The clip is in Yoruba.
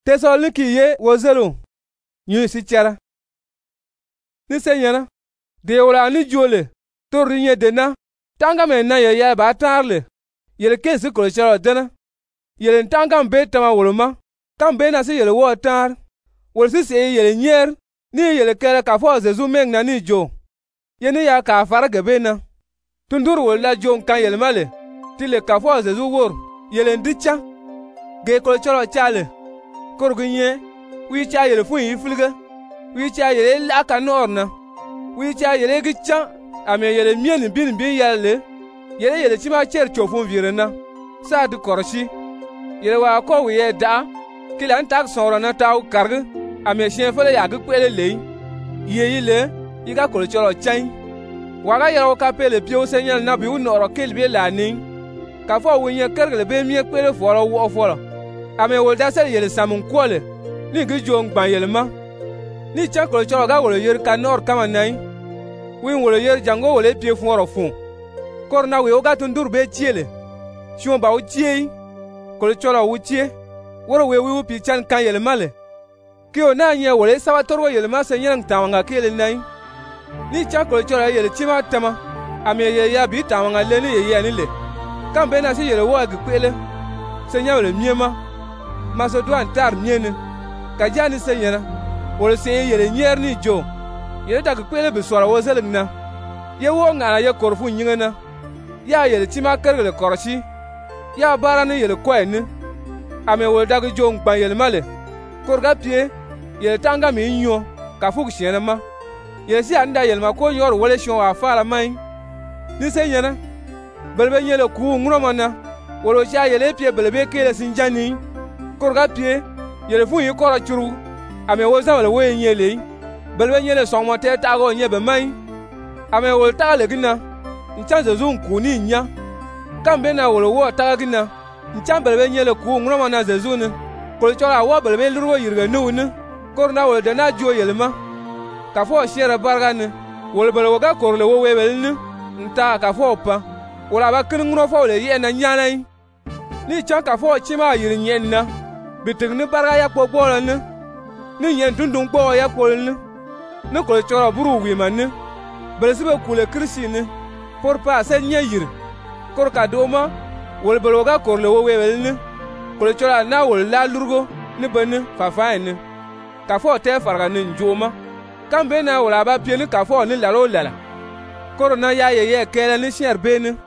Tesaloniki ye wozelo nyu si chara ni senyana de wala ni jole to rinye dena tanga me na ya ba tarle yele kesi ko chara dena yele tanga be tama woloma kan be na si yele wo tar wol si se yele nyer ni yele kere ka fo zezu meng na ni jo yene ya ka fara gabe na tundur wol la jo kan yele male tile ka fo zezu wor yele ndicha ge ko chara chale korgunye wi cha yele fu yi fulga wi cha yele la ka norna wi cha yele gicha ame yele mien bin yele yele chima cher chofun virena sa du korshi yele wa ko wi da kila ntak soro na taw karg ame chien fele ya gu kwele le yele yiga ko choro chan waga yele ka pele pio senyal na bi unoro kelbe la nin ka fo wi nye kergle be mie kwele foro wo foro ame wol da sel yele samun kwole ni gi jong ban yele ma ni cha ko choro ga wolo yer ka nor kama nai win wolo yer jango wole pie foro fun korna we oga tundur be chiele shon ba o chie ko choro wu chie woro we wi pi chan kan yele male ki o na nye wole sawa torwo yele ma se nyang tawanga kele nai ni cha ko choro yele chima tama ame ye ya bi tawanga le ni ye ni le kan be na si yele wo ag kwele se nya wole miema maso duan tar miene ka jani senyana wol se yele nyer ni jo yele tak kwele be sora wo zelingna ye wo ngana ye korfu nyingana ya yele tima kergele korshi ya bara ni yele kwene ame wol dag jo ngban yele male korga pie yele tanga mi nyo ka fuk shiena ma yele si anda yele ma ko yor wole shon wa fara mai ni senyana belbe yele ku ngro mana wolo cha yele pie belbe kele sinjani korga pie yele fu yi koro churu ame wo zawale wo nyele belbe nyele sonmo te tago nyebe mai ame wol tagale gina nchanze zun kuni nya kambe na wolo wo taga gina nchan belbe nyele ku ngro na zezune ko chora wo belbe lurwo yirga nuune korna wol de na jo yele ma ka fo shere bargane wol belwo ga korle wo webelne nta ka fo pa wala ba kin ngro fo le ye na nyanai ni chan ka fo chima yir nyenna bitig ni barga ya kpokpolo ni nyen tundung kpo ya kpolni ni ko choro buru wi man belsibe kule krisi ni por pa se nye yir kor ka doma wol beloga korle wo webelni ko choro na wol la lurgo ni bani fa ni ka fo te farga ni njoma kambe na wala ba pie ni ka fo ni lalo lala korona ya ye kele ni sher beni